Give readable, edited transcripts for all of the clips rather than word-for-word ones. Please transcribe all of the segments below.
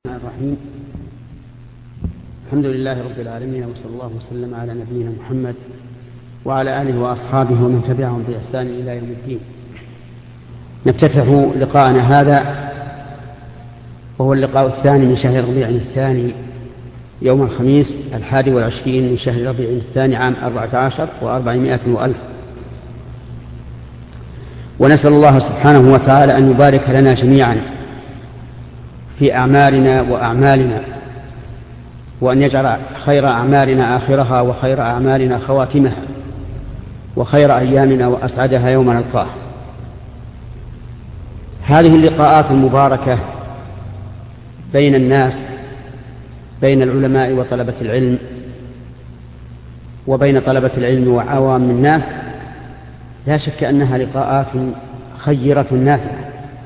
الرحيم. الحمد لله رب العالمين، وصلى الله وسلم على نبينا محمد وعلى آله وأصحابه ومن تبعهم بإحسان إلى يوم الدين. نفتتح لقاءنا هذا وهو اللقاء الثاني من شهر ربيع الثاني، يوم الخميس 21 من شهر ربيع الثاني عام 14 و400 وألف. ونسأل الله سبحانه وتعالى أن يبارك لنا جميعا في أعمالنا وأعمالنا، وأن يجعل خير أعمالنا آخرها وخير أعمالنا خواتمها وخير أيامنا وأسعدها يوم نلقاه. هذه اللقاءات المباركة بين الناس، بين العلماء وطلبة العلم، وبين طلبة العلم وعوام الناس، لا شك أنها لقاءات خيرة نافعة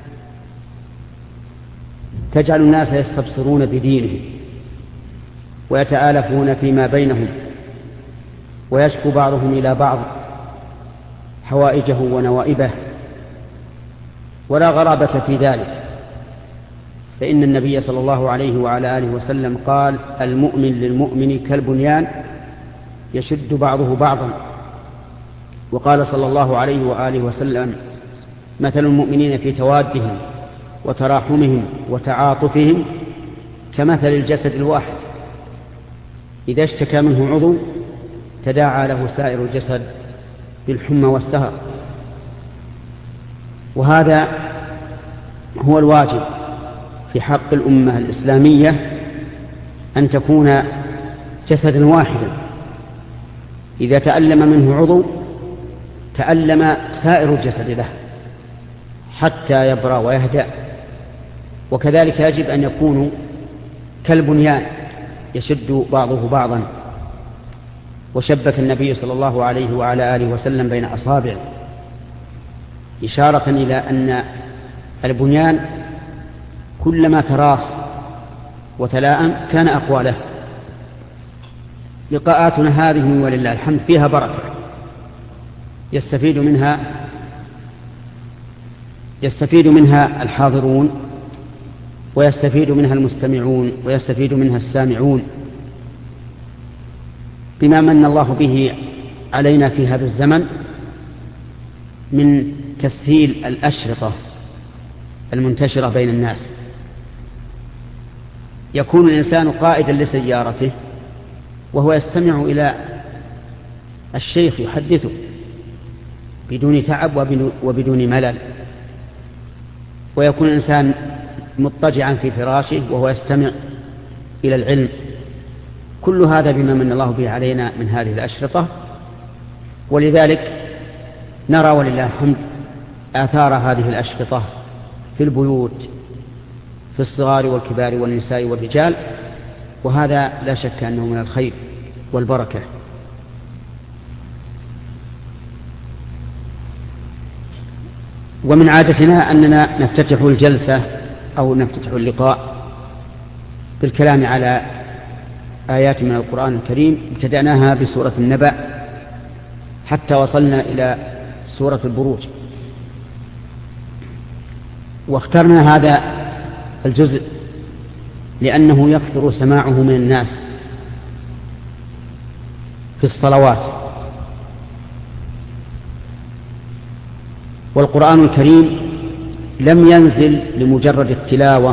تجعل الناس يستبصرون بدينهم ويتآلفون فيما بينهم، ويشكو بعضهم إلى بعض حوائجه ونوائبه، ولا غرابة في ذلك، فإن النبي صلى الله عليه وعلى آله وسلم قال: المؤمن للمؤمن كالبنيان يشد بعضه بعضا. وقال صلى الله عليه وآله وسلم: مثل المؤمنين في توادهم وتراحمهم وتعاطفهم كمثل الجسد الواحد، إذا اشتكى منه عضو تداعى له سائر الجسد بالحمى والسهر. وهذا هو الواجب في حق الأمة الإسلامية، أن تكون جسدا واحدا، إذا تألم منه عضو تألم سائر الجسد له حتى يبرأ ويهدأ. وكذلك يجب أن يكونوا كالبنيان يشد بعضه بعضا. وشبك النبي صلى الله عليه وعلى آله وسلم بين أصابعه إشارة إلى أن البنيان كلما تراص وتلاءم كان أقوى له. لقاءاتنا هذه ولله الحمد فيها بركة، يستفيد منها الحاضرون، ويستفيد منها المستمعون، ويستفيد منها السامعون، بما من الله به علينا في هذا الزمن من تسهيل الأشرطة المنتشرة بين الناس. يكون الإنسان قائدا لسيارته وهو يستمع إلى الشيخ يحدثه بدون تعب وبدون ملل، ويكون الإنسان مضطجعا في فراشه وهو يستمع إلى العلم. كل هذا بما من الله به علينا من هذه الأشرطة، ولذلك نرى ولله الحمد آثار هذه الأشرطة في البيوت، في الصغار والكبار والنساء والرجال، وهذا لا شك أنه من الخير والبركة. ومن عادتنا أننا نفتتح الجلسة أو نفتتح اللقاء بالكلام على آيات من القرآن الكريم. ابتدأناها بسورة النبأ حتى وصلنا إلى سورة البروج، واخترنا هذا الجزء لأنه يكثر سماعه من الناس في الصلوات. والقرآن الكريم لم ينزل لمجرد التلاوة،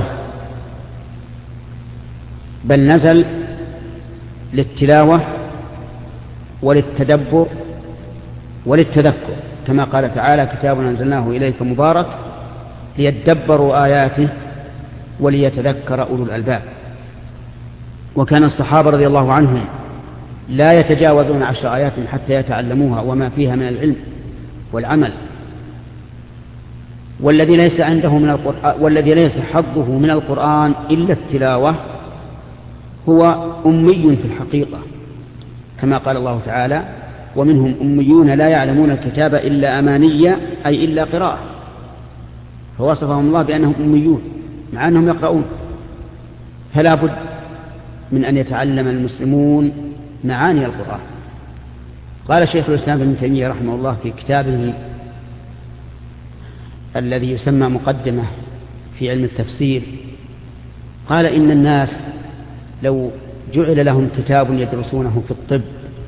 بل نزل للتلاوة وللتدبر وللتذكر، كما قال تعالى: كتاب أنزلناه إليك مبارك ليدبروا آياته وليتذكر أولو الألباب. وكان الصحابة رضي الله عنهم لا يتجاوزون 10 آيات حتى يتعلموها وما فيها من العلم والعمل. والذي ليس حظه من القرآن إلا التلاوة هو أمي في الحقيقة، كما قال الله تعالى: ومنهم أميون لا يعلمون الكتاب إلا أماني، أي إلا قراءة. فوصفهم الله بأنهم أميون مع أنهم يقرؤون. فلا بد من أن يتعلم المسلمون معاني القرآن. قال شيخ الإسلام ابن تيمية رحمه الله في كتابه الذي يسمى مقدمة في علم التفسير: قال إن الناس لو جعل لهم كتاب يدرسونه في الطب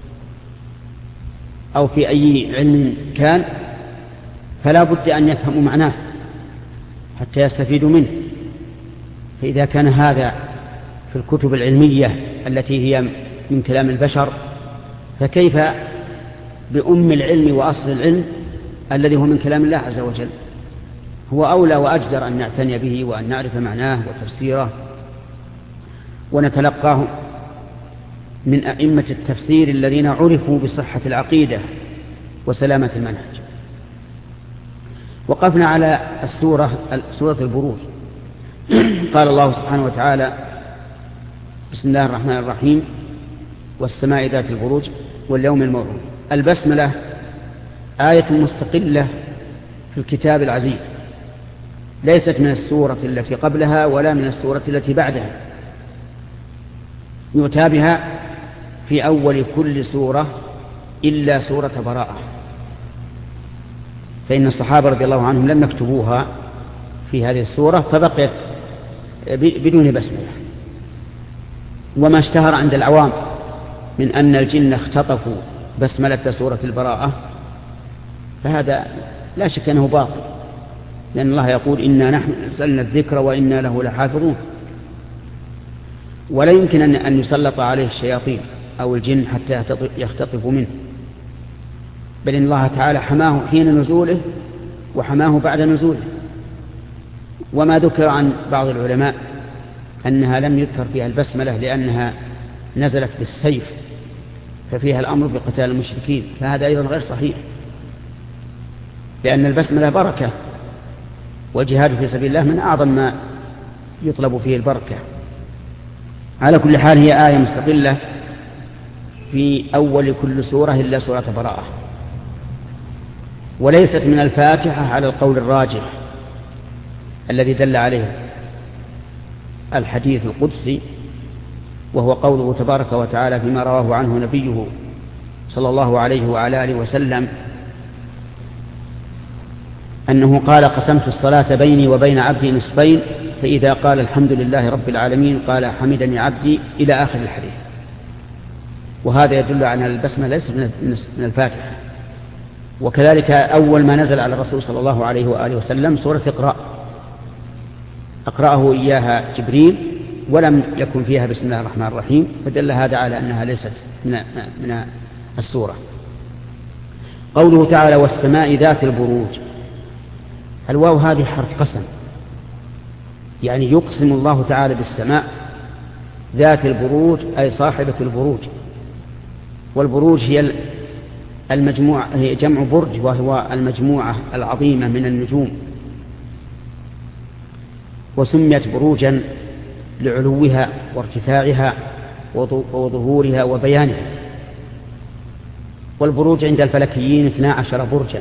أو في أي علم كان فلا بد أن يفهموا معناه حتى يستفيدوا منه. فإذا كان هذا في الكتب العلمية التي هي من كلام البشر، فكيف بأم العلم وأصل العلم الذي هو من كلام الله عز وجل؟ هو أولى وأجدر أن نعتني به وأن نعرف معناه وتفسيره ونتلقاه من أئمة التفسير الذين عرفوا بصحة العقيدة وسلامة المنهج. وقفنا على سورة البروج. قال الله سبحانه وتعالى: بسم الله الرحمن الرحيم، والسماء ذات البروج واليوم الموعود. البسملة آية مستقلة في الكتاب العزيز، ليست من السورة التي قبلها ولا من السورة التي بعدها، يؤتى بها في أول كل سورة إلا سورة براءة، فإن الصحابة رضي الله عنهم لم يكتبوها في هذه السورة فبقيت بدون بسملة. وما اشتهر عند العوام من أن الجن اختطفوا بسملة سورة البراءة فهذا لا شك أنه باطل، لأن الله يقول: إنا نحن نزلنا الذكر وإنا له لحافظون. ولا يمكن أن يسلط عليه الشياطين أو الجن حتى يختطفوا منه، بل إن الله تعالى حماه حين نزوله وحماه بعد نزوله. وما ذكر عن بعض العلماء أنها لم يذكر فيها البسملة لأنها نزلت بالسيف ففيها الأمر بقتال المشركين، فهذا أيضا غير صحيح، لأن البسملة بركة، والجهاد في سبيل الله من أعظم ما يطلب فيه البركة. على كل حال هي آية مستقلة في أول كل سورة إلا سورة براءة، وليست من الفاتحة على القول الراجح الذي دل عليه الحديث القدسي، وهو قوله تبارك وتعالى فيما رواه عنه نبيه صلى الله عليه وعلى آله وسلم أنه قال: قسمت الصلاة بيني وبين عبدي نصفين، فإذا قال الحمد لله رب العالمين قال حمدني عبدي إلى آخر الحديث. وهذا يدل على أن البسمة ليست من الفاتحة. وكذلك أول ما نزل على الرسول صلى الله عليه وآله وسلم سورة اقرأ، أقرأه إياها جبريل ولم يكن فيها بسم الله الرحمن الرحيم، فدل هذا على أنها ليست من السورة. قوله تعالى: والسماء ذات البروج، الواو هذه حرف قسم، يعني يقسم الله تعالى بالسماء ذات البروج أي صاحبة البروج. والبروج هي المجموعة، هي جمع برج، وهو المجموعة العظيمة من النجوم، وسميت بروجا لعلوها وارتفاعها وظهورها وبيانها. والبروج عند الفلكيين 12 برجا،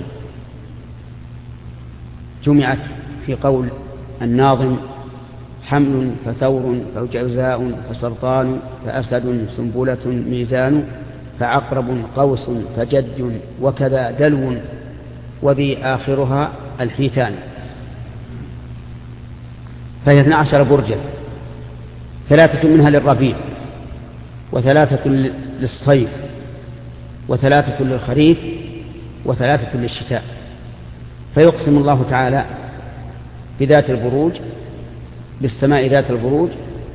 جمعت في قول الناظم: حمل فثور فجوزاء فسرطان فأسد سنبلة ميزان فعقرب قوس فجد وكذا دلو وذي آخرها الحيتان. فهي 12 برجا، 3 منها للربيع، و3 للصيف، و3 للخريف، و3 للشتاء. فيقسم الله تعالى بذات البروج، بالسماء ذات البروج،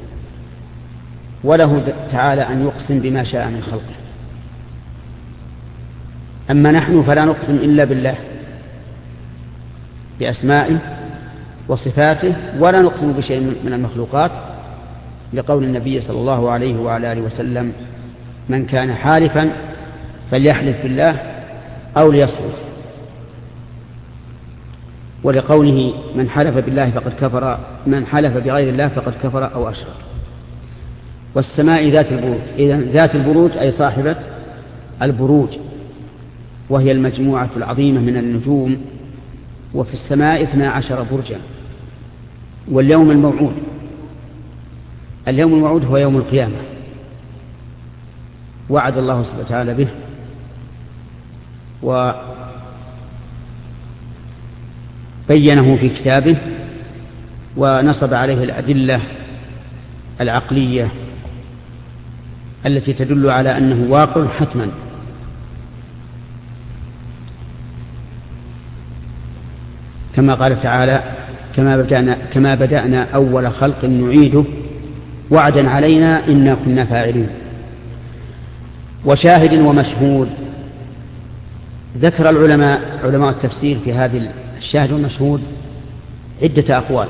وله تعالى أن يقسم بما شاء من خلقه. أما نحن فلا نقسم إلا بالله بأسمائه وصفاته، ولا نقسم بشيء من المخلوقات، لقول النبي صلى الله عليه وعلى آله وسلم: من كان حالفا فليحلف بالله أو ليصمت. ولقوله: من حلف بالله فقد كفر، من حلف بغير الله فقد كفر أو أشرك. والسماء ذات البروج، إذن ذات البروج أي صاحبة البروج، وهي المجموعة العظيمة من النجوم. وفي السماء 12 برجا. واليوم الموعود، اليوم الموعود هو يوم القيامة، وعد الله سبحانه وتعالى به، وبينه في كتابه، ونصب عليه الأدلة العقلية التي تدل على أنه واقع حتما. كما قال تعالى: كما بدأنا أول خلق نعيده وعدا علينا إنا كنا فاعلين. وشاهد ومشهود. ذكر علماء التفسير في هذه الشاهد والمشهود عدة أقوال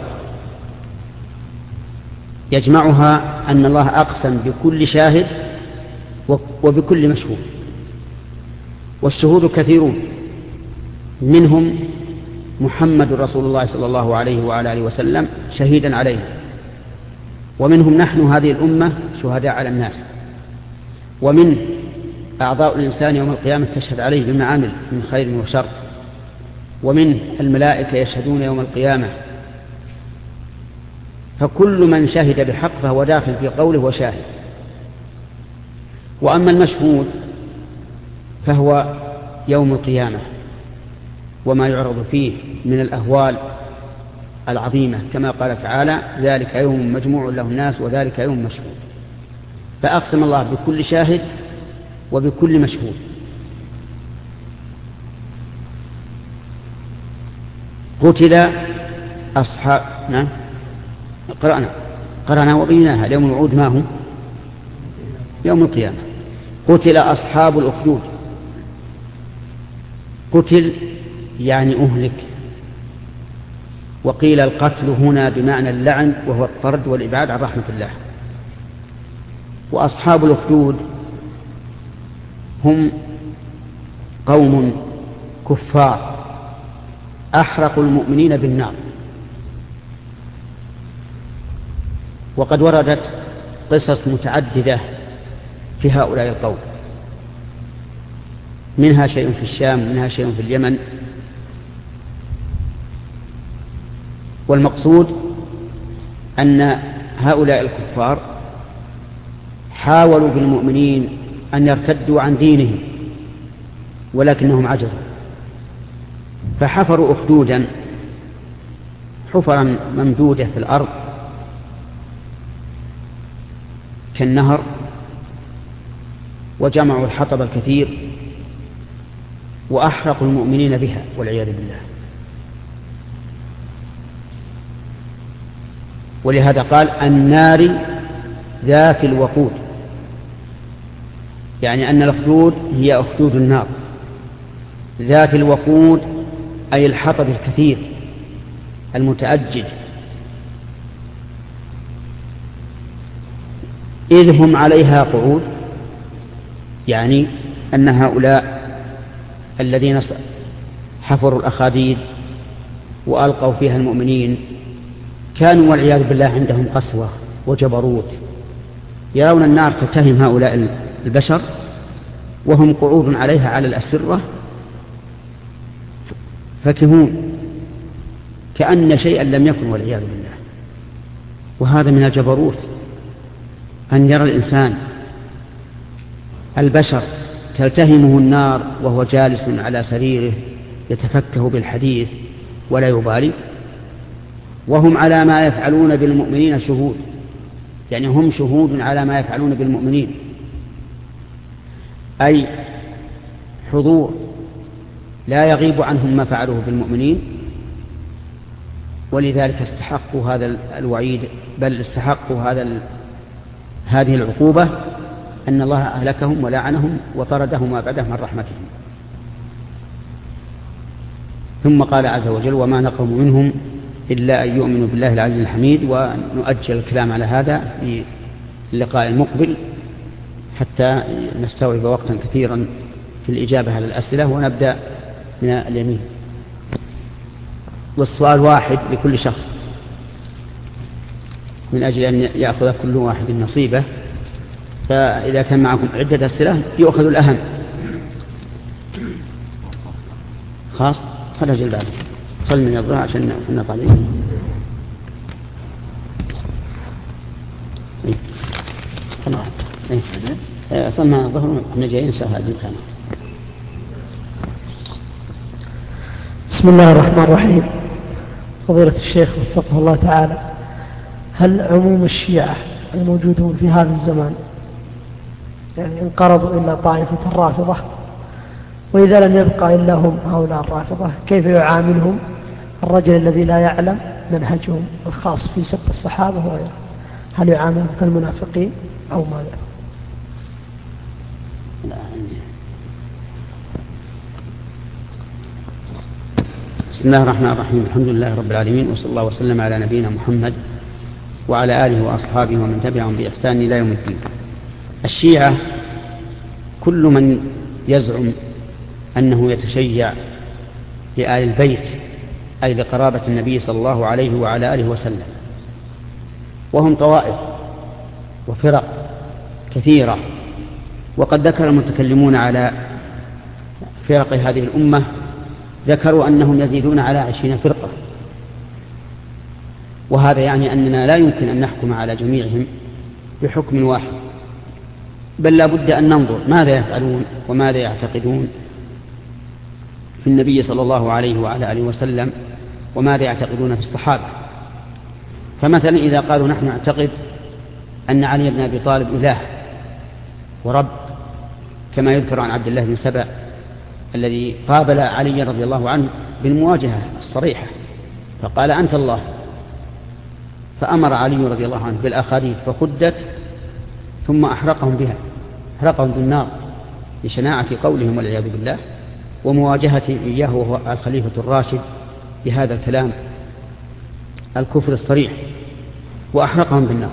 يجمعها أن الله أقسم بكل شاهد وبكل مشهود. والشهود كثيرون، منهم محمد رسول الله صلى الله عليه وعلى آله وسلم شهيدا عليه، ومنهم نحن هذه الأمة شهداء على الناس، ومن أعضاء الإنسان يوم القيامة تشهد عليه بما عمل من خير وشر، ومن الملائكة يشهدون يوم القيامة. فكل من شهد بحق فهو داخل في قوله وشاهد. وأما المشهود فهو يوم القيامة وما يعرض فيه من الأهوال العظيمة، كما قال تعالى: ذلك يوم مجموع له الناس وذلك يوم مشهود. فأقسم الله بكل شاهد وبكل مشهود. قتل أصحاب قرأنا وبيناها. اليوم الوعود ما هو؟ يوم القيامة. قتل أصحاب الأخدود. قتل يعني أهلك. وقيل القتل هنا بمعنى اللعن وهو الطرد والإبعاد عن رحمة الله. وأصحاب الأخدود هم قوم كفار أحرقوا المؤمنين بالنار. وقد وردت قصص متعددة في هؤلاء القوم، منها شيء في الشام، منها شيء في اليمن. والمقصود أن هؤلاء الكفار حاولوا بالمؤمنين أن يرتدوا عن دينهم ولكنهم عجزوا، فحفروا أخدودا، حفرا ممدودة في الأرض كالنهر، وجمعوا الحطب الكثير وأحرقوا المؤمنين بها والعياذ بالله. ولهذا قال: النار ذات الوقود، يعني أن الأخدود هي أخدود النار. ذات الوقود أي الحطب الكثير المتأجج. إذ هم عليها قعود، يعني أن هؤلاء الذين حفروا الأخاديد وألقوا فيها المؤمنين كانوا والعياذ بالله عندهم قسوة وجبروت، يرون النار تتهم هؤلاء البشر وهم قعود عليها على الأسرة فكهون كأن شيئا لم يكن والعياذ بالله. وهذا من الجبروت أن يرى الإنسان البشر تلتهمه النار وهو جالس على سريره يتفكه بالحديث ولا يبالي، وهم على ما يفعلون بالمؤمنين شهود، يعني هم شهود على ما يفعلون بالمؤمنين، أي حضور لا يغيب عنهم ما فعلوه بالمؤمنين. ولذلك استحقوا هذا الوعيد، بل استحقوا هذه العقوبة، أن الله أهلكهم ولعنهم وطردهم وأبعدهم عن رحمته. ثم قال عز وجل: وما نقموا منهم إلا أن يؤمنوا بالله العزيز الحميد. ونؤجل الكلام على هذا في اللقاء المقبل حتى نستوعب وقتا كثيرا في الإجابة على الأسئلة، ونبدأ من اليمين. والسؤال واحد لكل شخص من أجل أن يأخذ كل واحد نصيبه، فإذا كان معكم عدة أسئلة يؤخذ الأهم. خاص خرج الباب صل من الظهر عشان نقع عليه. صل من الظهر احنا جايين إن شاء الله هذه الخامة. بسم الله الرحمن الرحيم. فضيلة الشيخ وفقه الله تعالى، هل عموم الشيعة الموجودون في هذا الزمان، يعني انقرضوا إلا طائفة الرافضة، وإذا لم يبقى إلا هم هؤلاء الرافضة، كيف يعاملهم الرجل الذي لا يعلم منهجهم الخاص في سب الصحابة وغيره؟ هل يعاملهم كالمنافقين أو ماذا؟ بسم الله الرحمن الرحيم. الحمد لله رب العالمين، وصلى الله وسلم على نبينا محمد وعلى آله وأصحابه ومن تبعهم بإحسان إلى يوم الدين. الشيعة كل من يزعم أنه يتشيع لآل البيت، أي لقرابة النبي صلى الله عليه وعلى آله وسلم، وهم طوائف وفرق كثيرة، وقد ذكر المتكلمون على فرق هذه الأمة، ذكروا أنهم يزيدون على 20 فرقة، وهذا يعني أننا لا يمكن أن نحكم على جميعهم بحكم واحد، بل لا بد أن ننظر ماذا يفعلون وماذا يعتقدون في النبي صلى الله عليه وعلى آله وسلم، وماذا يعتقدون في الصحابة. فمثلا إذا قالوا نحن نعتقد أن علي بن أبي طالب إله ورب، كما يذكر عن عبد الله بن سبأ الذي قابل علي رضي الله عنه بالمواجهة الصريحة فقال أنت الله، فأمر علي رضي الله عنه بالأخاديد فخدت ثم أحرقهم بها، أحرقهم بالنار لشناعة قولهم والعياذ بالله، ومواجهته إياه وهو الخليفة الراشد بهذا الكلام الكفر الصريح، وأحرقهم بالنار.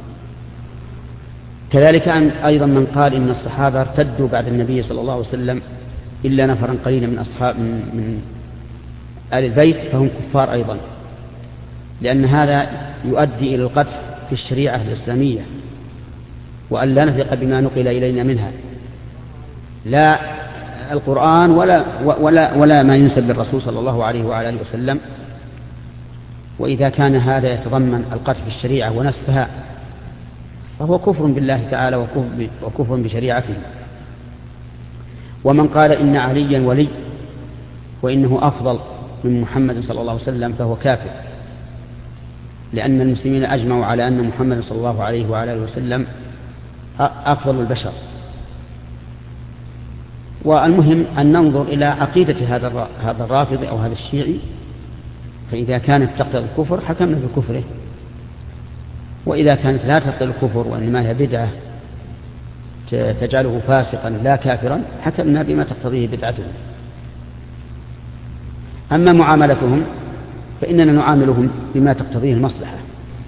كذلك أيضا من قال إن الصحابة ارتدوا بعد النبي صلى الله عليه وسلم إلا نفرا قليلا من أصحاب من آل البيت فهم كفار أيضا، لأن هذا يؤدي إلى القتل في الشريعة الإسلامية، وأن لا نثق بما نقل إلينا منها، لا القرآن ولا ما ينسب للرسول صلى الله عليه وعلى آله وسلم. وإذا كان هذا يتضمن القتل في الشريعة ونسفها فهو كفر بالله تعالى وكفر بشريعته. ومن قال إن عليا ولي وإنه أفضل من محمد صلى الله عليه وسلم فهو كافر، لأن المسلمين أجمعوا على أن محمد صلى الله عليه وعلى آله وسلم أفضل البشر. والمهم أن ننظر إلى عقيدة هذا الرافض أو هذا الشيعي، فإذا كانت تقتضي الكفر حكمنا بكفره، وإذا كانت لا تقتضي الكفر وإنما هي بدعة تجعله فاسقا لا كافرا حكمنا بما تقتضيه بدعته. أما معاملتهم فإننا نعاملهم بما تقتضيه المصلحة،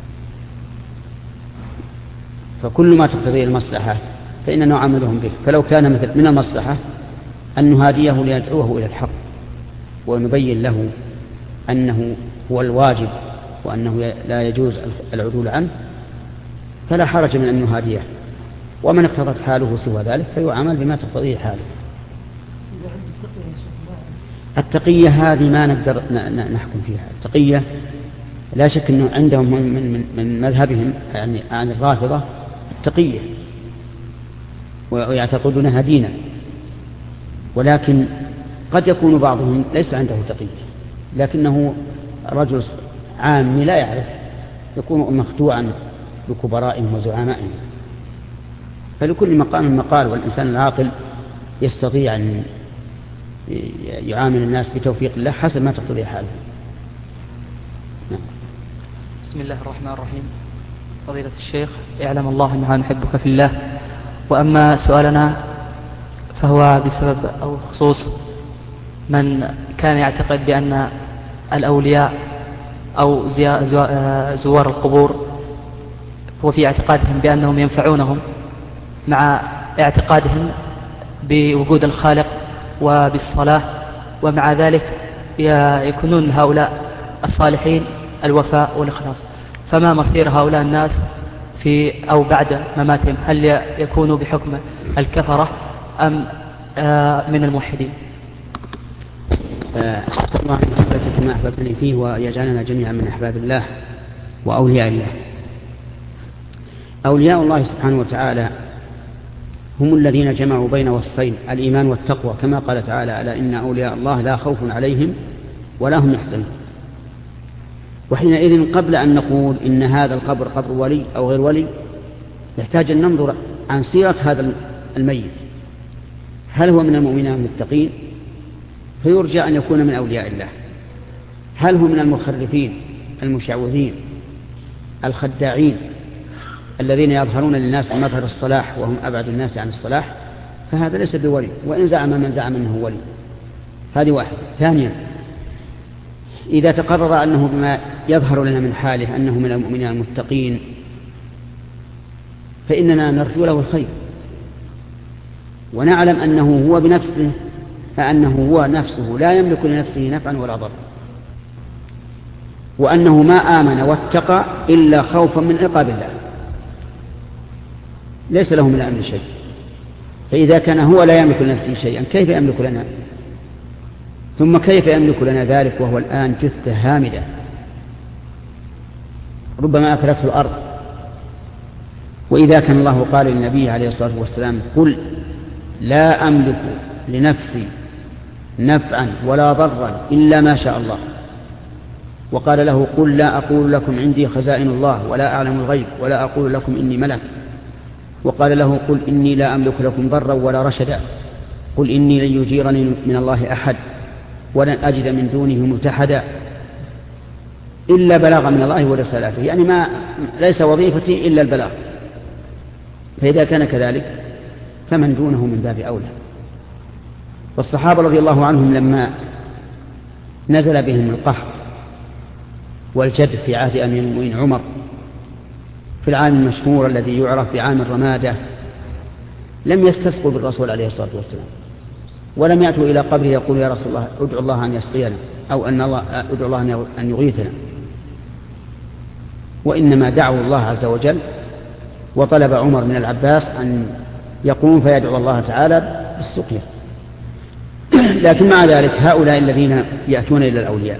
فكل ما تقتضيه المصلحة فإننا نعاملهم به. فلو كان مثل من المصلحة أن نهاديه لندعوه إلى الحق ونبين له أنه هو الواجب وأنه لا يجوز العدول عنه فلا حرج من أن نهاديه، ومن اقتضت حاله سوى ذلك فيعامل بما تقتضيه حاله. التقية هذه ما نقدر نحكم فيها. التقية لا شك أنه عندهم من مذهبهم يعني عن الرافضة التقية ويعتقدونها دينا، ولكن قد يكون بعضهم ليس عنده تقية لكنه رجل عام لا يعرف، يكون مخدوعا بكبرائهم وزعمائهم. فلكل مقام مقال، والإنسان العاقل يستطيع أن يعامل الناس بتوفيق الله حسب ما تقتضي حاله. نعم. بسم الله الرحمن الرحيم. فضيلة الشيخ، يعلم الله أننا نحبك في الله، وأما سؤالنا فهو بسبب أو خصوص من كان يعتقد بأن الأولياء أو زوار القبور هو في اعتقادهم بأنهم ينفعونهم، مع اعتقادهم بوجود الخالق وبالصلاة، ومع ذلك يكونون هؤلاء الصالحين الوفاء والإخلاص. فما مصير هؤلاء الناس في أو بعد مماتهم؟ هل يكونوا بحكم الكفرة أم من الموحدين؟ أسأل الله أن يحببك ما أحببني فيه ويجعلنا جميعا من أحباب الله وأولياء الله. أولياء الله سبحانه وتعالى هم الذين جمعوا بين وصفين الإيمان والتقوى، كما قال تعالى: ألا إن أولياء الله لا خوف عليهم ولا هم يحزنون. وحينئذ قبل أن نقول إن هذا القبر قبر ولي أو غير ولي يحتاج أن ننظر عن سيرة هذا الميت، هل هو من المؤمنين المتقين فيرجى أن يكون من أولياء الله، هل هو من المخرفين المشعوذين الخداعين الذين يظهرون للناس مظهر الصلاح وهم أبعد الناس عن الصلاح، فهذا ليس بولي، وإن زعم من زعم أنه ولي. هذه واحدة. ثانيا، إذا تقرر أنه بما يظهر لنا من حاله أنه من المؤمنين المتقين فإننا نرجو له الخير، ونعلم أنه هو بنفسه فأنه هو نفسه لا يملك لنفسه نفعا ولا ضرا، وأنه ما آمن واتقى إلا خوفا من عقاب الله، ليس له من الأمر شيء. فإذا كان هو لا يملك لنفسه شيئا كيف يملك لنا؟ ثم كيف يملك لنا ذلك وهو الآن جثة هامدة ربما أكلته الأرض؟ وإذا كان الله قال للنبي عليه الصلاة والسلام قل لا أملك لنفسي نفعا ولا ضرا إلا ما شاء الله، وقال له قل لا أقول لكم عندي خزائن الله ولا أعلم الغيب ولا أقول لكم إني ملك، وقال له قل إني لا أملك لكم ضرا ولا رشدا، قل إني لن يجيرني من الله أحد ولن أجد من دونه ملتحدا إلا بلاغا من الله ورسالاته، يعني ليس وظيفتي إلا البلاغ. فإذا كان كذلك فمن دونه من باب أولى. والصحابة رضي الله عنهم لما نزل بهم القحط والجد في عهد أمير المؤمنين عمر في العام المشهور الذي يعرف بعام الرمادة لم يستسقوا بالرسول عليه الصلاة والسلام، ولم يأتوا إلى قبره يقول يا رسول الله ادعو الله أن يسقينا أو ادعو الله أن يغيثنا، وإنما دعوا الله عز وجل، وطلب عمر من العباس أن يقوم فيدعو الله تعالى بالسقيا. لكن مع ذلك هؤلاء الذين يأتون إلى الأولياء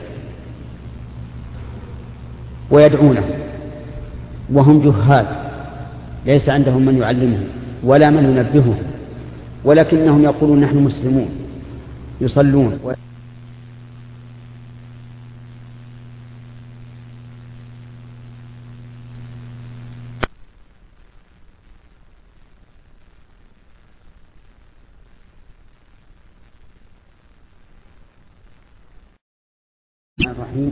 ويدعونه وهم جهال ليس عندهم من يعلمهم ولا من ينبههم، ولكنهم يقولون نحن مسلمون يصلون الرحيم.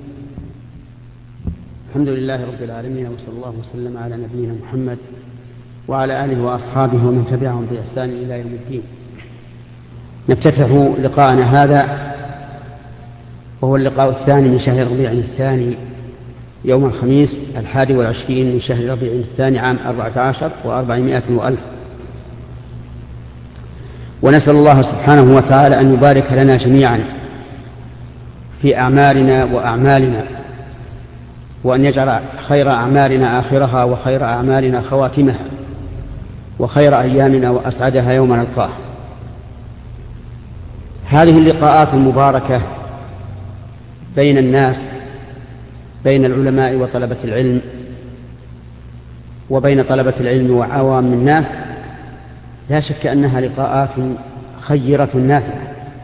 الحمد لله رب العالمين، وصلى الله وسلم على نبينا محمد وعلى آله وأصحابه ومن تبعهم بإحسان إلى يوم الدين. نفتتح لقاءنا هذا وهو اللقاء الثاني من شهر ربيع الثاني يوم الخميس 21 من شهر ربيع الثاني عام 14 و400 وألف، ونسأل الله سبحانه وتعالى أن يبارك لنا جميعا في أعمالنا وأعمالنا، وأن يجعل خير أعمالنا آخرها وخير أعمالنا خواتمها وخير أيامنا وأسعدها يوم نلقاه. هذه اللقاءات المباركة بين الناس، بين العلماء وطلبة العلم، وبين طلبة العلم وعوام الناس، لا شك أنها لقاءات خيرة نافعة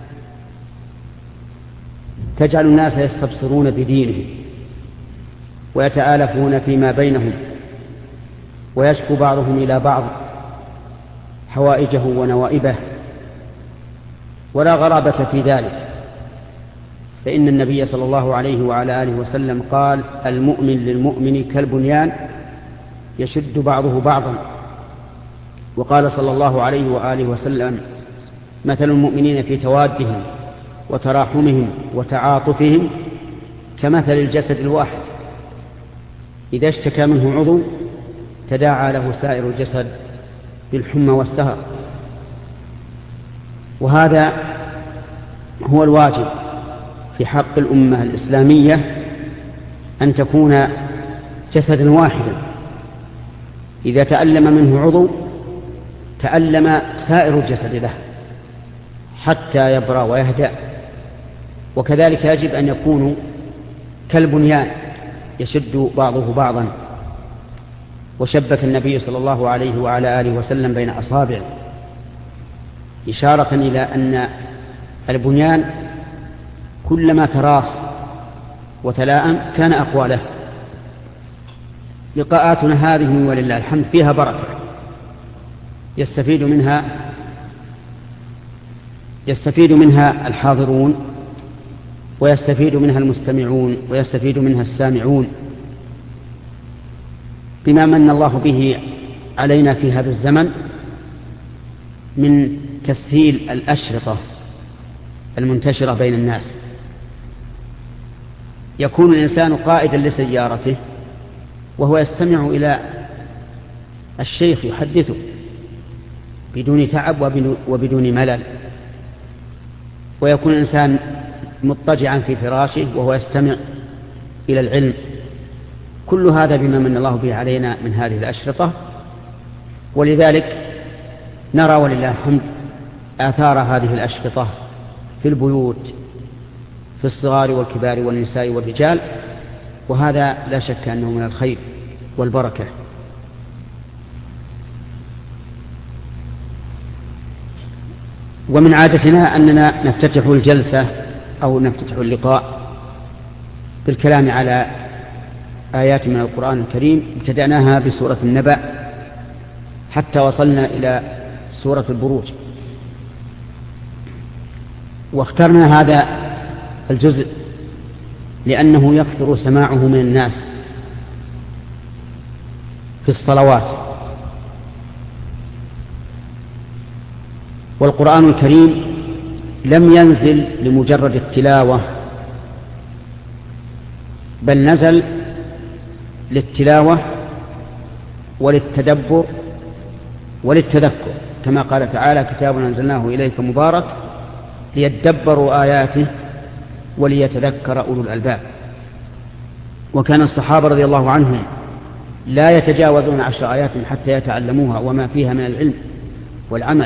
تجعل الناس يستبصرون بدينهم ويتآلفون فيما بينهم، ويشكو بعضهم إلى بعض حوائجه ونوائبه، ولا غرابة في ذلك، فإن النبي صلى الله عليه وعلى آله وسلم قال المؤمن للمؤمن كالبنيان يشد بعضه بعضا، وقال صلى الله عليه وآله وسلم مثل المؤمنين في توادهم وتراحمهم وتعاطفهم كمثل الجسد الواحد إذا اشتكى منه عضو تداعى له سائر الجسد بالحمى والسهر. وهذا هو الواجب في حق الأمة الإسلامية، أن تكون جسدا واحدا، إذا تألم منه عضو تألم سائر الجسد له حتى يبرأ ويهدأ. وكذلك يجب أن يكونوا كالبنيان يشد بعضه بعضا. وشبك النبي صلى الله عليه وعلى آله وسلم بين أصابعه إشارة إلى أن البنيان كلما تراص وتلاءم كان أقوى له. لقاءاتنا هذه ولله الحمد فيها بركة، يستفيد منها الحاضرون، ويستفيد منها المستمعون، ويستفيد منها السامعون، بما من الله به علينا في هذا الزمن من تسهيل الأشرطة المنتشرة بين الناس. يكون الإنسان قائدا لسيارته وهو يستمع إلى الشيخ يحدثه بدون تعب وبدون ملل، ويكون الإنسان مضطجعا في فراشه وهو يستمع إلى العلم. كل هذا بما من الله به علينا من هذه الأشرطة، ولذلك نرى ولله الحمد آثار هذه الأشرطة في البيوت، في الصغار والكبار والنساء والرجال، وهذا لا شك أنه من الخير والبركة. ومن عادتنا أننا نفتتح الجلسة أو نفتتح اللقاء بالكلام على آيات من القرآن الكريم. ابتدأناها بسورة النبأ حتى وصلنا إلى سورة البروج، واخترنا هذا الجزء لأنه يكثر سماعه من الناس في الصلوات. والقرآن الكريم لم ينزل لمجرد التلاوة، بل نزل للتلاوة وللتدبر وللتذكر، كما قال تعالى: كتاب أنزلناه إليك مبارك ليدبروا آياته وليتذكر أولو الألباب. وكان الصحابة رضي الله عنهم لا يتجاوزون 10 آيات حتى يتعلموها وما فيها من العلم والعمل.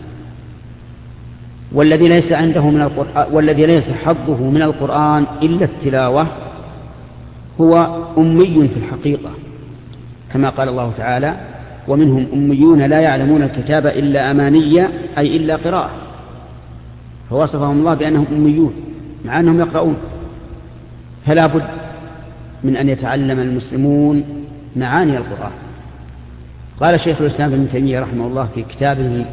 والذي ليس حظه من القرآن إلا التلاوة هو أمي في الحقيقة، كما قال الله تعالى: ومنهم أميون لا يعلمون الكتاب إلا أمانية، أي إلا قراءة. فوصفهم الله بأنهم أميون مع أنهم يقرؤون. فلا بد من أن يتعلم المسلمون معاني القرآن. قال شيخ الإسلام ابن تيمية رحمه الله في كتابه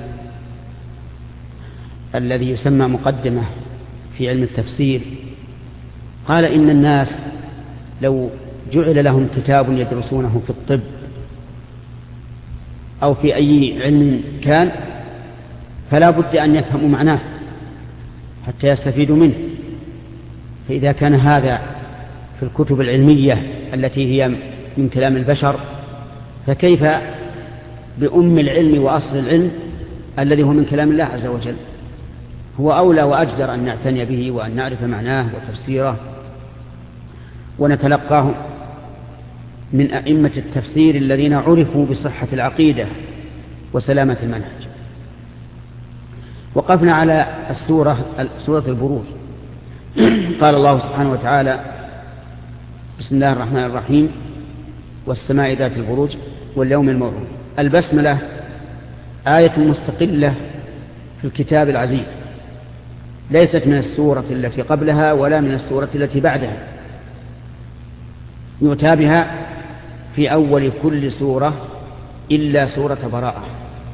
الذي يسمى مقدمة في علم التفسير، قال: إن الناس لو جعل لهم كتاب يدرسونه في الطب أو في أي علم كان، فلا بد أن يفهموا معناه حتى يستفيدوا منه. فإذا كان هذا في الكتب العلمية التي هي من كلام البشر، فكيف بأم العلم وأصل العلم الذي هو من كلام الله عز وجل؟ هو أولى وأجدر أن نعتني به وأن نعرف معناه وتفسيره ونتلقاه من أئمة التفسير الذين عرفوا بصحة العقيدة وسلامة المنهج. وقفنا على سورة البروج. قال الله سبحانه وتعالى: بسم الله الرحمن الرحيم، والسماء ذات البروج واليوم الموعود. البسملة آية مستقلة في الكتاب العزيز، ليست من السورة التي قبلها ولا من السورة التي بعدها، يؤتى بها في أول كل سورة إلا سورة براءة،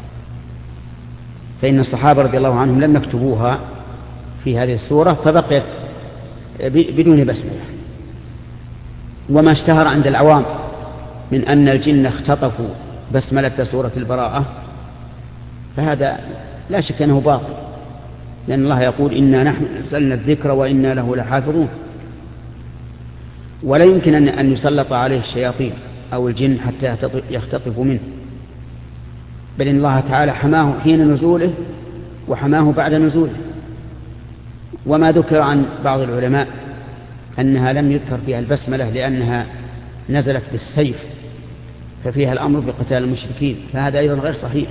فإن الصحابة رضي الله عنهم لم يكتبوها في هذه السورة فبقيت بدون بسملة. وما اشتهر عند العوام من أن الجن اختطفوا بسملة سورة البراءة فهذا لا شك أنه باطل، لأن الله يقول: إنا نحن نزلنا الذكر وإنا له لحافظون. ولا يمكن أن يسلط عليه الشياطين أو الجن حتى يختطفوا منه، بل إن الله تعالى حماه حين نزوله وحماه بعد نزوله. وما ذكر عن بعض العلماء أنها لم يذكر فيها البسملة لأنها نزلت بالسيف ففيها الأمر بقتال المشركين، فهذا أيضا غير صحيح،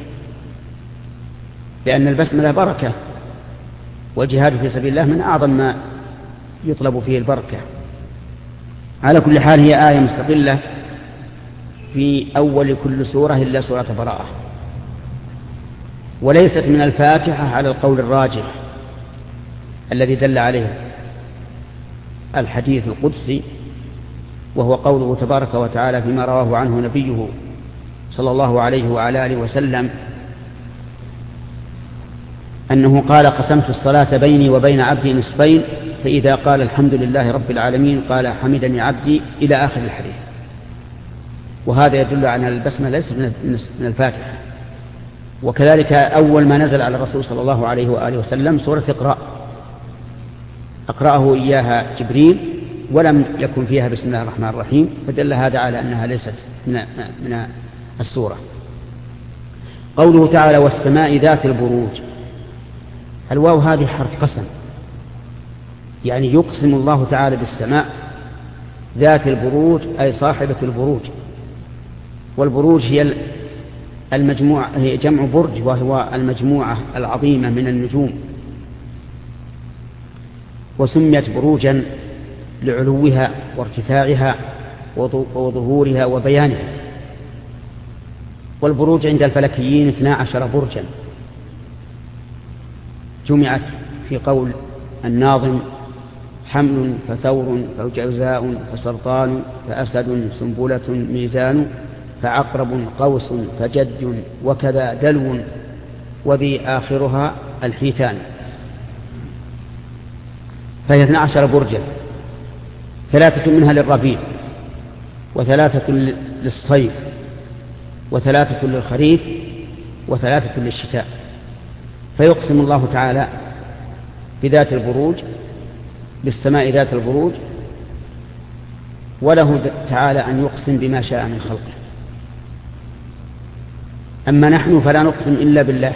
لأن البسملة بركة، والجهاد في سبيل الله من أعظم ما يطلب فيه البركة. على كل حال هي آية مستقلة في أول كل سورة إلا سورة براءة، وليست من الفاتحة على القول الراجح الذي دل عليه الحديث القدسي، وهو قوله تبارك وتعالى فيما رواه عنه نبيه صلى الله عليه وعلى آله وسلم: أنه قال قسمت الصلاة بيني وبين عبدي نصفين، فإذا قال الحمد لله رب العالمين قال حمدني عبدي إلى آخر الحديث. وهذا يدل على أن البسمة ليست من الفاتحة. وكذلك أول ما نزل على الرسول صلى الله عليه وآله وسلم سورة اقرأ، أقرأه إياها جبريل ولم يكن فيها بسم الله الرحمن الرحيم، فدل هذا على أنها ليست من السورة. قوله تعالى والسماء ذات البروج، الواو هذه حرف قسم، يعني يقسم الله تعالى بالسماء ذات البروج أي صاحبة البروج. والبروج هي المجموعة، هي جمع برج، وهو المجموعة العظيمة من النجوم، وسميت بروجا لعلوها وارتفاعها وظهورها وبيانها. والبروج عند الفلكيين 12 برجا جمعت في قول الناظم حمل فثور فجوزاء فسرطان فأسد سنبلة ميزان فعقرب قوس فجد وكذا دلو وذي آخرها الحيتان. فهي 12 برجا، 3 منها للربيع، 3 للصيف، 3 للخريف، 3 للشتاء. فيقسم الله تعالى بذات البروج، بالسماء ذات البروج، وله تعالى أن يقسم بما شاء من خلقه. أما نحن فلا نقسم إلا بالله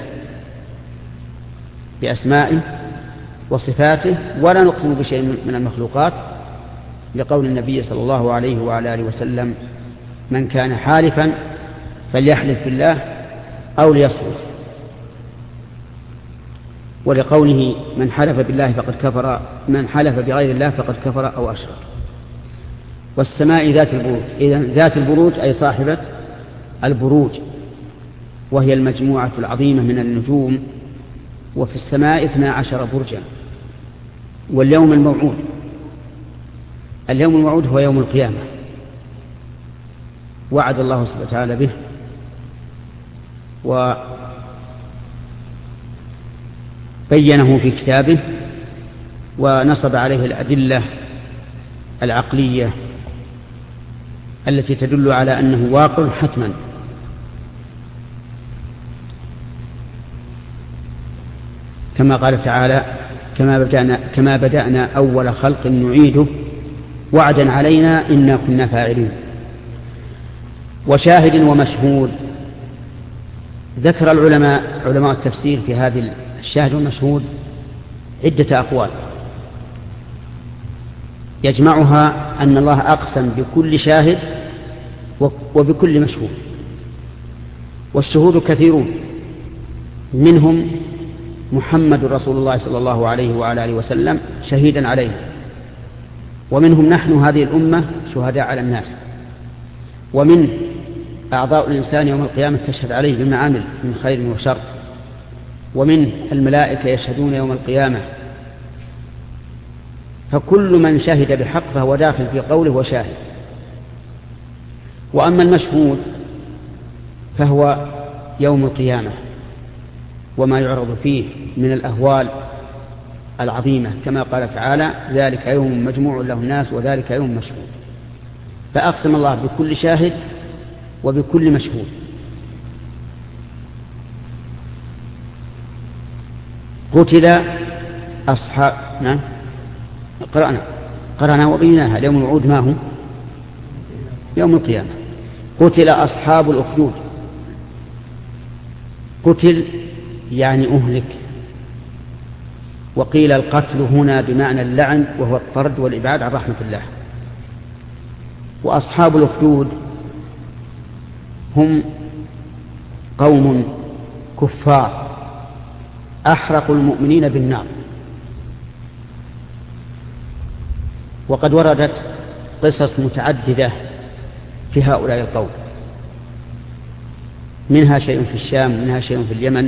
بأسمائه وصفاته، ولا نقسم بشيء من المخلوقات، لقول النبي صلى الله عليه وعلى آله وسلم من كان حالفا فليحلف بالله أو ليصمت، ولقوله من حلف بالله فقد كفر، من حلف بغير الله فقد كفر أو أشرك. والسماء ذات البروج، إذن ذات البروج أي صاحبة البروج، وهي المجموعة العظيمة من النجوم. وفي السماء 12 برجا. واليوم الموعود، اليوم الموعود هو يوم القيامة، وعد الله سبحانه وتعالى به، وبينه في كتابه، ونصب عليه الأدلة العقلية التي تدل على أنه واقع حتما. كما قال تعالى كما بدأنا أول خلق نعيده وعدا علينا إنا كنا فاعلين. وشاهد ومشهود، ذكر علماء التفسير في هذه الشاهد والمشهود عدة أقوال، يجمعها أن الله أقسم بكل شاهد وبكل مشهود. والشهود كثيرون، منهم محمد رسول الله صلى الله عليه وعلى آله وسلم شهيدا عليه، ومنهم نحن هذه الأمة شهداء على الناس، ومن أعضاء الإنسان يوم القيامة تشهد عليه بما عمل من خير وشر، ومن الملائكة يشهدون يوم القيامة. فكل من شهد بحق فهو داخل في قوله وشاهد. وأما المشهود فهو يوم القيامة وما يعرض فيه من الأهوال العظيمة، كما قال تعالى ذلك يوم مجموع له الناس وذلك يوم مشهود. فأقسم الله بكل شاهد وبكل مشهود. قتل أصحاب، نعم قرأنا وبيناها. اليوم الوعود ما هو؟ يوم القيامة. قتل أصحاب الأخدود. قتل يعني أهلك، وقيل القتل هنا بمعنى اللعن وهو الطرد والإبعاد عن رحمة الله. وأصحاب الأخدود هم قوم كفار أحرقوا المؤمنين بالنار. وقد وردت قصص متعددة في هؤلاء القوم، منها شيء في الشام، منها شيء في اليمن.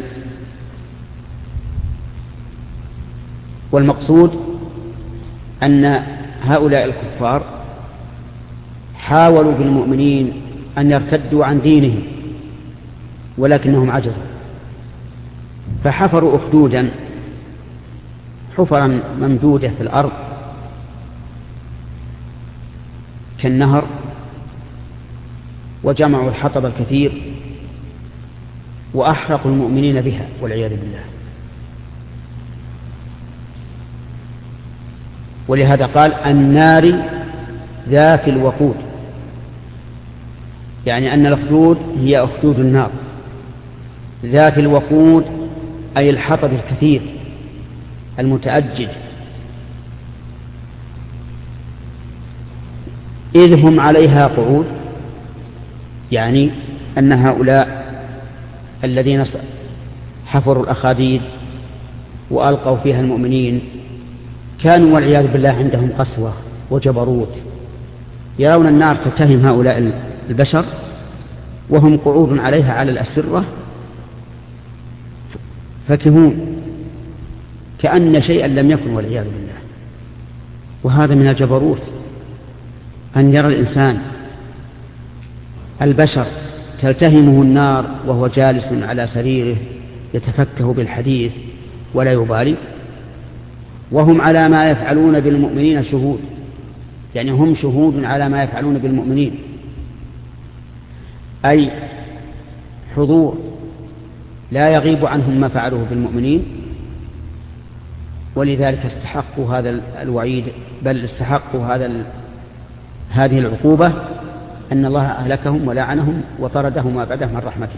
والمقصود أن هؤلاء الكفار حاولوا بالمؤمنين أن يرتدوا عن دينهم ولكنهم عجزوا، فحفروا أخدودا حفرا ممدودة في الأرض كالنهر، وجمعوا الحطب الكثير وأحرقوا المؤمنين بها والعياذ بالله. ولهذا قال النار ذات الوقود، يعني أن الأخدود هي أخدود النار، ذات الوقود أي الحطب الكثير المتأجج، إذ هم عليها قعود، يعني أن هؤلاء الذين حفروا الأخاديد وألقوا فيها المؤمنين كانوا والعياذ بالله عندهم قسوة وجبروت، يرون النار تتهم هؤلاء البشر وهم قعود عليها على الأسرة فكهون كأن شيئا لم يكن والعياذ بالله. وهذا من الجبروت أن يرى الإنسان البشر تلتهمه النار وهو جالس على سريره يتفكه بالحديث ولا يبالي، وهم على ما يفعلون بالمؤمنين شهود، يعني هم شهود على ما يفعلون بالمؤمنين، أي حضور لا يغيب عنهم ما فعلوه بالمؤمنين. ولذلك استحقوا هذا الوعيد، بل استحقوا هذه العقوبة، أن الله أهلكهم ولعنهم وطردهم وأبعدهم من رحمته.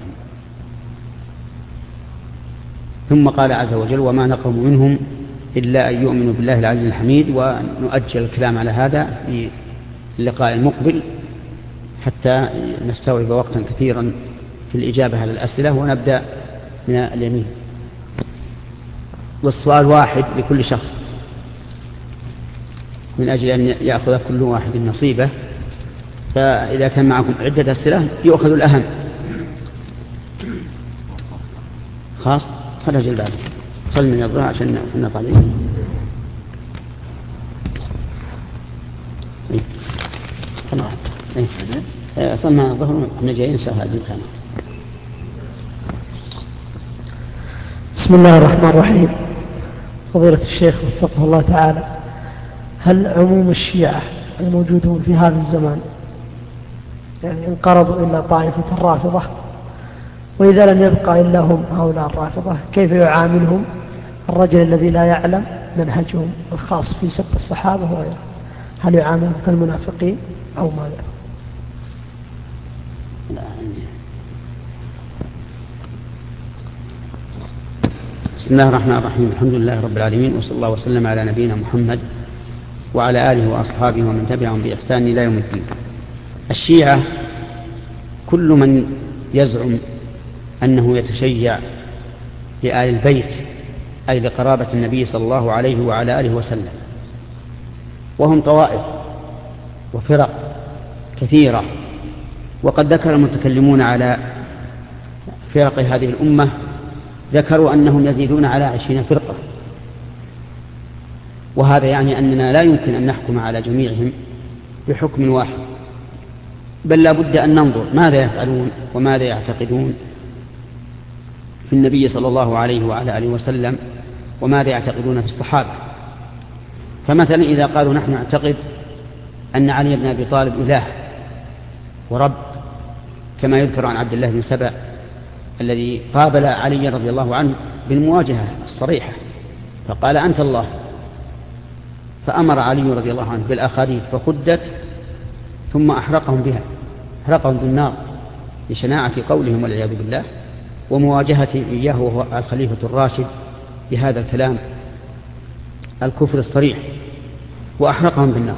ثم قال عز وجل وما نقموا منهم إلا أن يؤمنوا بالله العزيز الحميد. ونؤجل الكلام على هذا في اللقاء المقبل حتى نستوعب وقتا كثيرا في الإجابة على الأسئلة، ونبدأ من اليمين. والسؤال واحد لكل شخص من أجل أن يأخذ كل واحد نصيبه، فإذا كان معكم عدة أسئلة يؤخذ الأهم. خاص خرج الباب صل من الظهر عشان نطلع عليه. صل من الظهر احنا جايين سهل هذه الكلام. بسم الله الرحمن الرحيم. فضيلة الشيخ وفقه الله تعالى، هل عموم الشيعة الموجودون في هذا الزمان يعني انقرضوا إلا طائفة الرافضة، وإذا لم يبقى إلا هم هؤلاء الرافضة، كيف يعاملهم الرجل الذي لا يعلم منهجهم الخاص في سب الصحابة وغيره؟ هل يعاملهم كالمنافقين أو ماذا؟ بسم الله الرحمن الرحيم. الحمد لله رب العالمين، وصلى الله وسلم على نبينا محمد وعلى آله وأصحابه ومن تبعهم بإحسان إلى يوم الدين. الشيعة كل من يزعم أنه يتشيع لآل البيت، أي لقرابة النبي صلى الله عليه وعلى آله وسلم، وهم طوائف وفرق كثيرة. وقد ذكر المتكلمون على فرق هذه الأمة، ذكروا أنهم يزيدون على 20 فرقة، وهذا يعني أننا لا يمكن أن نحكم على جميعهم بحكم واحد، بل لا بد أن ننظر ماذا يفعلون وماذا يعتقدون في النبي صلى الله عليه وعلى آله وسلم، وماذا يعتقدون في الصحابة. فمثلا إذا قالوا نحن نعتقد أن علي بن أبي طالب إله ورب، كما يذكر عن عبد الله بن سبأ الذي قابل علي رضي الله عنه بالمواجهة الصريحة فقال أنت الله، فأمر علي رضي الله عنه بالأخاديد فخدت ثم أحرقهم بها، أحرقهم بالنار لشناعة قولهم والعياذ بالله، ومواجهته إياه وهو الخليفة الراشد بهذا الكلام الكفر الصريح، وأحرقهم بالنار.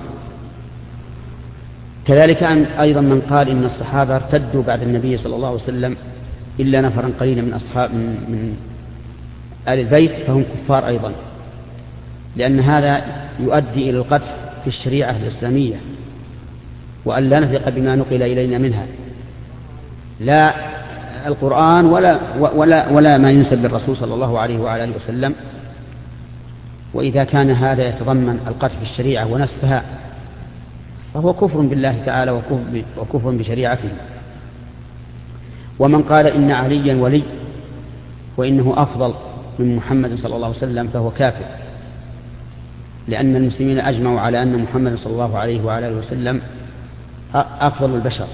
كذلك أيضا من قال إن الصحابة ارتدوا بعد النبي صلى الله عليه وسلم إلا نفرا قليلا من أصحاب من آل البيت فهم كفار أيضا، لأن هذا يؤدي إلى القدح في الشريعة الإسلامية، وأن لا نثق بما نقل إلينا منها، لا القرآن ولا ما ينسب للرسول صلى الله عليه وعلى آله وسلم. وإذا كان هذا يتضمن القدح في الشريعة ونسفها فهو كفر بالله تعالى وكفر بشريعته. ومن قال إن عليا ولي وإنه أفضل من محمد صلى الله عليه وسلم فهو كافر، لأن المسلمين أجمعوا على أن محمد صلى الله عليه وعلى آله وسلم أفضل البشر.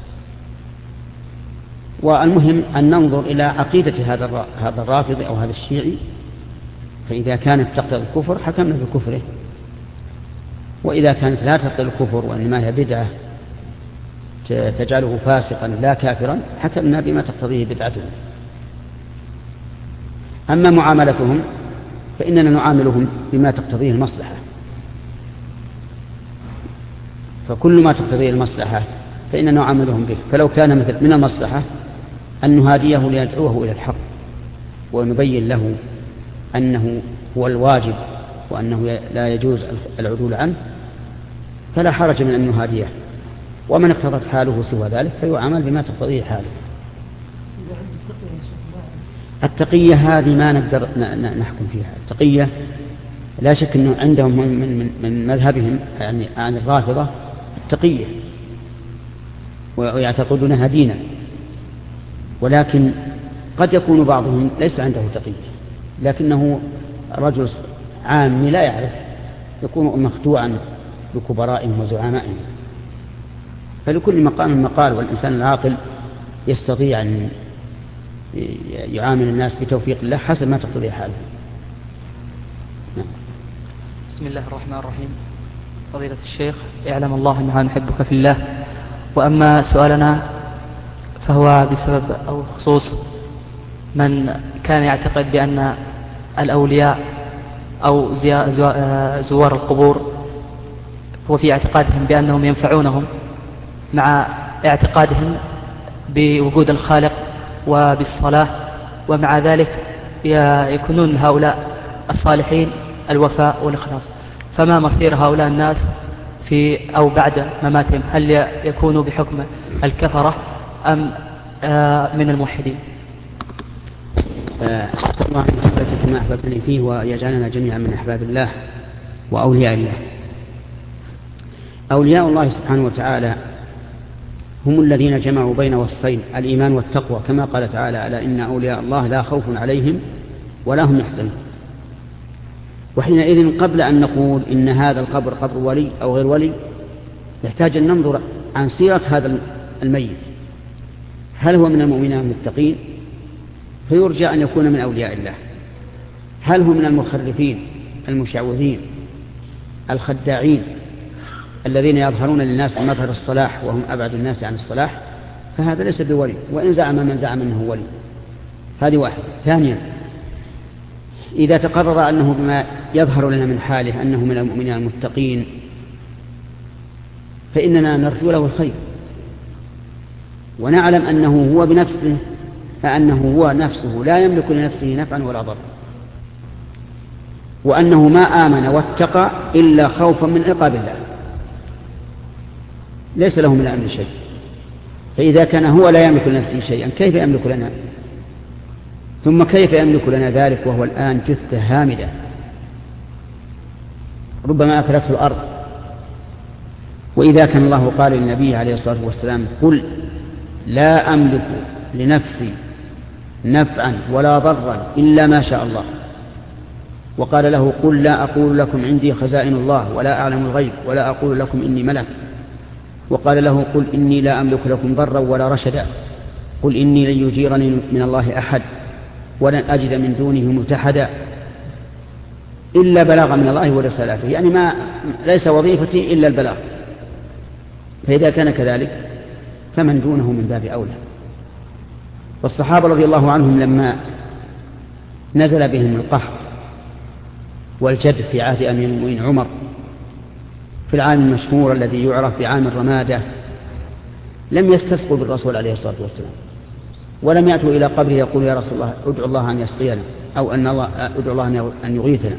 والمهم أن ننظر إلى عقيدة هذا الرافض أو هذا الشيعي، فإذا كانت تقتضي الكفر حكمنا بكفره، وإذا كانت لا تقتضي الكفر وإنما هي بدعة تجعله فاسقا لا كافرا حكمنا بما تقتضيه بدعته. أما معاملتهم فإننا نعاملهم بما تقتضيه المصلحة، فكل ما تقتضيه المصلحة فإننا نعاملهم به. فلو كان مثل من المصلحة أن نهاديه ليدعوه إلى الحق ونبين له أنه هو الواجب وأنه لا يجوز العدول عنه فلا حرج من أن نهاديه، ومن اقتضت حاله سوى ذلك فيعامل بما تقتضيه حاله. التقية هذه ما نقدر نحكم فيها. التقية لا شك أنه عندهم من مذهبهم يعني عن الرافضة التقية ويعتقدونها دينا، ولكن قد يكون بعضهم ليس عنده تقية لكنه رجل عامي لا يعرف، يكون مخدوعا بكبرائهم وزعمائهم. فلكل مقام مقال، والإنسان العاقل يستطيع أن يعامل الناس بتوفيق الله حسب ما تقتضي حاله. بسم الله الرحمن الرحيم. فضيلة الشيخ، يعلم الله أننا نحبك في الله، وأما سؤالنا فهو بسبب أو خصوص من كان يعتقد بأن الأولياء أو زوار القبور وفي اعتقادهم بأنهم ينفعونهم مع اعتقادهم بوجود الخالق وبالصلاة، ومع ذلك يكونون هؤلاء الصالحين الوفاء والإخلاص. فما مصير هؤلاء الناس في أو بعد مماتهم؟ هل يكونوا بحكم الكفرة أم من الموحدين؟ الله أحببك ما أحببني فيه ويجعلنا جميعا من أحباب الله وأولياء الله. أولياء الله سبحانه وتعالى هم الذين جمعوا بين وصفين الإيمان والتقوى، كما قال تعالى: ألا إن أولياء الله لا خوف عليهم ولا هم يحزنون. وحينئذ قبل أن نقول إن هذا القبر قبر ولي أو غير ولي يحتاج أن ننظر عن سيرة هذا الميت، هل هو من المؤمنين المتقين فيرجى أن يكون من أولياء الله؟ هل هو من المخرفين المشعوذين الخداعين الذين يظهرون للناس مظهر الصلاح وهم أبعد الناس عن الصلاح؟ فهذا ليس بولي، وإن زعم من زعم أنه ولي. هذه واحدة. ثانيا، إذا تقرر أنه بما يظهر لنا من حاله أنه من المؤمنين المتقين فإننا نرجو له الخير، ونعلم أنه هو بنفسه لا يملك لنفسه نفعا ولا ضرا، وأنه ما آمن واتقى إلا خوفا من عقاب الله، ليس له من الأمر شيء. فإذا كان هو لا يملك لنفسه شيئا كيف يملك لنا؟ ثم كيف يملك لنا ذلك وهو الآن جثة هامدة ربما أكلته الأرض؟ وإذا كان الله قال للنبي عليه الصلاة والسلام: قل لا أملك لنفسي نفعا ولا ضرا إلا ما شاء الله، وقال له: قل لا أقول لكم عندي خزائن الله ولا أعلم الغيب ولا أقول لكم إني ملك، وقال له: قل إني لا أملك لكم ضرا ولا رشدا، قل إني لن يجيرني من الله أحد ولن أجد من دونه ملتحدا إلا بلاغا من الله ورسالاته، يعني ليس وظيفتي إلا البلاغ. فإذا كان كذلك فمن دونه من باب أولى. والصحابة رضي الله عنهم لما نزل بهم القحط والجد في عهد أمير المؤمنين عمر في العام المشهور الذي يعرف بعام الرمادة لم يستسقوا بالرسول عليه الصلاة والسلام، ولم يأتوا إلى قبره يقول: يا رسول الله ادعو الله أن يسقينا، أو ادعو الله أن يغيثنا،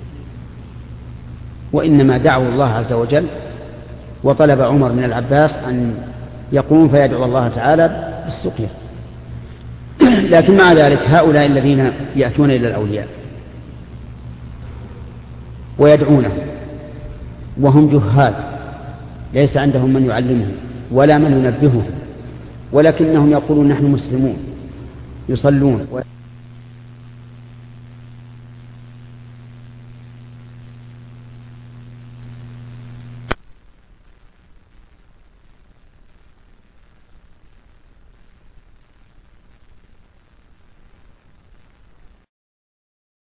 وإنما دعوا الله عز وجل، وطلب عمر من العباس أن يقوم فيدعو الله تعالى بالسقيا. لكن مع ذلك هؤلاء الذين يأتون إلى الأولياء ويدعونه وهم جهال ليس عندهم من يعلمهم ولا من ينبههم، ولكنهم يقولون: نحن مسلمون يصلون